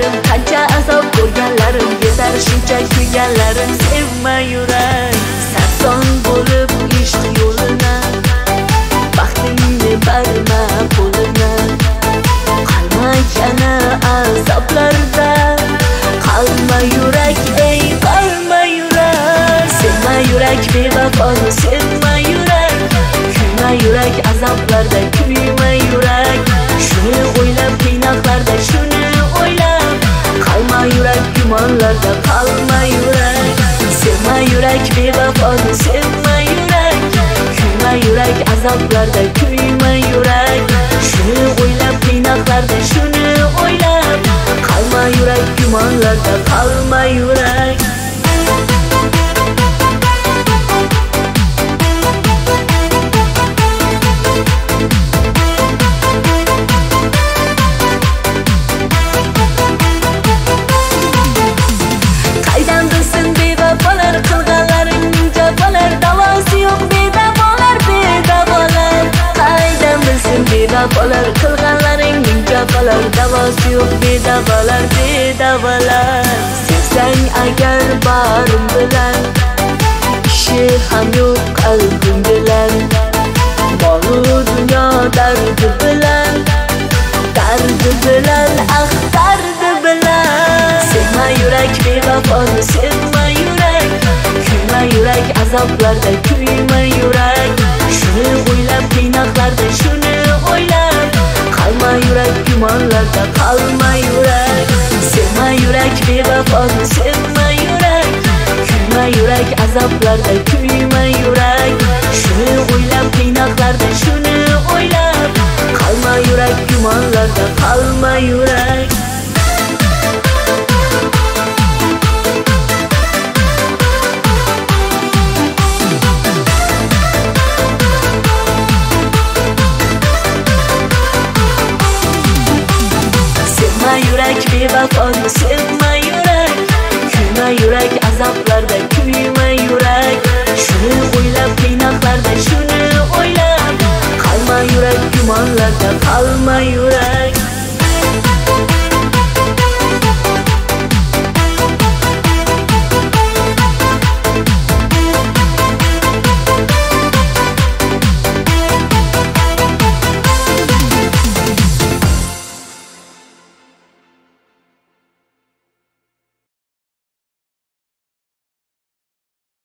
kuyganlarim, qancha azob ko'rganlarim, yetar shuncha kuyganlarim. Sevma yurak, sarson bo'lib ishq yo'lina, baxtingni berma qo'lina. Qalma yana azoblarda, qalma yurak, ey qalma yurak. Sevma yurak bevafoni, sevma yurak, kuyma yurak azoblarda, kuyma yurak. Shuni o'ylab qiynoqlarda, shuni o'ylab, qalma yurak gumonlarda, qalma yurak. Sevma yurak bevafoni, sevma yurak, kuyma yurak azoblarda, kuyma yurak. Shuni o'ylab qiynoqlarda, shuni o'ylab, qalma yurak gumonlarda, qalma yurak. Bedabolar qilganlaring jafolar, davosi yo'q bedabolar, bedabolar. Sevsang agar barim bilan, kishi ham yo'q qalbim bilan. Bolu dunyo dardi bilan, dardi bilan, ah dardi bilan. Sevma yurak bevafoni, sevma yurak, kuyma yurak azoblarda, kuyma yurak. Shuni o'ylab qiynoqlarda, shuni o'ylab, qalma yurak gumonlarda, qalma yurak. Sevma yurak bevafoni, sevma yurak, kuyma yurak azoblarda, kuyma yurak. Shuni o'ylab qiynoqlarda, shuni o'ylab, qalma yurak gumonlarda, qalma yurak. Yurak bevafoni, sevma yurak, kuyma yurak azoblarda, kuyma yurak. Shuni o'ylab qiynoqlarda, shuni o'ylab, qalma yurak gumonlarda, qalma yurak.